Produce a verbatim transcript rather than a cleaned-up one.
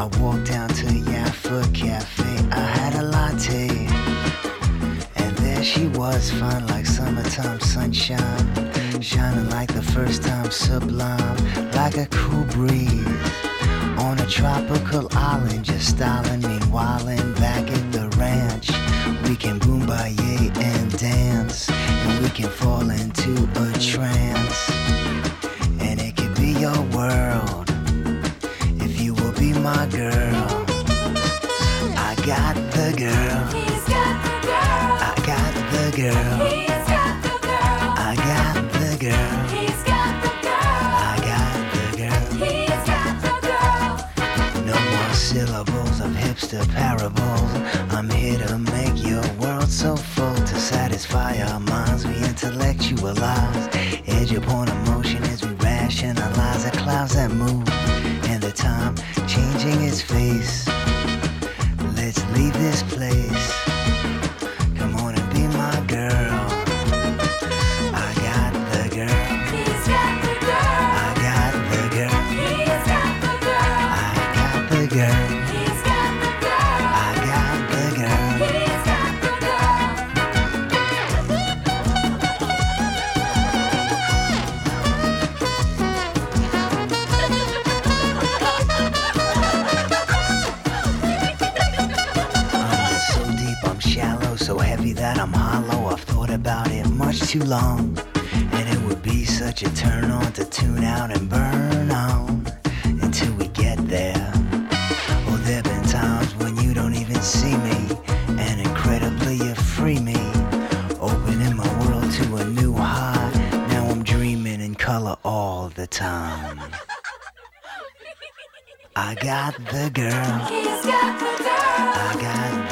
I walked down to Yaffa Cafe, I had a latte, and there she was, fine like summertime sunshine, shining like the first time, sublime, like a cool breeze on a tropical island, just styling, meanwhilin' back at the ranch. We can boombaye and dance, and we can fall into a trance, and it could be your world if you will be my girl. I got the girl. He's got the girl. I got the girl. He's got the girl. I got the girl. He's got the girl. I got the girl. He's got the girl. No more syllables of hipster parables. I'm here to make your world so full, to satisfy our minds. We intellectualize, edge upon emotion as we rationalize the clouds that move, and the time changing its face. Let's leave this place. Come on and be my girl. I got the girl. He's got the girl. I got the girl. He's got the girl. I got the girl. He's got the girl. I got the girl. He's got the I'm so deep, I'm shallow, so heavy that I'm hollow. I've thought about it much too long, and it would be such a turn on to tune out and burn on until we get there. Oh, there've been times when you don't even see me, and incredibly you free me, opening my world to a new high. Now I'm dreaming in color all the time. I got the girl. He's got the girl. I got